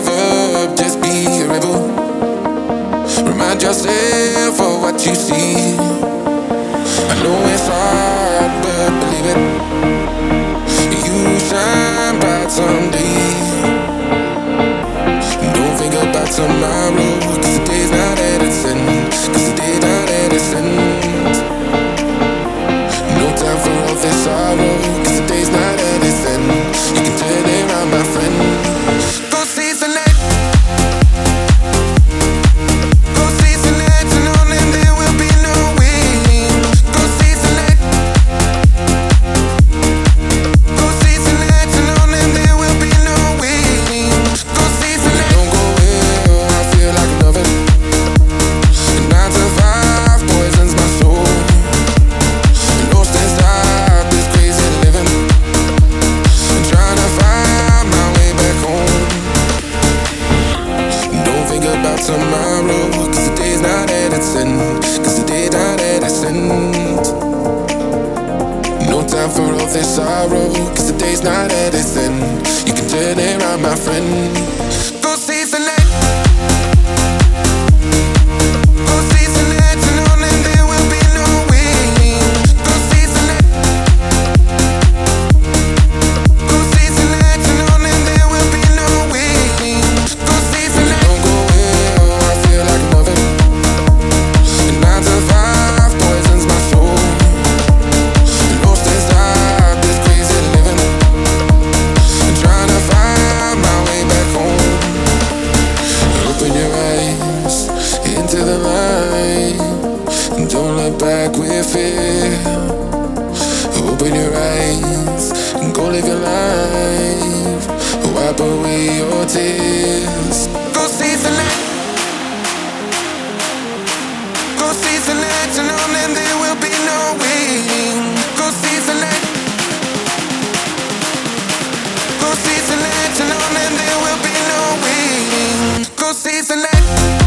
river, just be a rebel. Remind yourself of what you see. I know it's hard, but believe it. You shine bright someday. Don't think about tomorrow, 'cause the day's not at its end. 'Cause the day's not at its end. No time for all this sorrow, 'cause the day's not at its end. You can turn it around, my friend. Go seize the night. Go seize the night, and on and there will be no waiting. Go seize the night. Go seize the night, and on and there will be no waiting. Go seize the night. Don't go well, I feel like loving. 9 to 5 poisons my soul. Lost inside this crazy living. I'm trying to find my way back home. Don't think about tomorrow, 'cause the day's not at its end. 'Cause the day's not at its end. No time for all this sorrow, 'cause the day's not at its end. You can turn it around, my friend. Go seize the night. Go seize the night, and on and there will be no waiting. Go seize the night. Go seize the night, and on and there will be no waiting. Go seize the night. Don't go well, I feel like loving. 9 to 5 poisons my soul. Lost inside this crazy living. I'm trying to find my way back home. Open your eyes into the light, and don't look back with fear. Open your eyes and go live your life. Wipe away your tears. Go seize the night. Go seize the night, and on and there will be no waiting. Go seize the night. Go seize the night, and on and there will be no waiting. Go seize the night.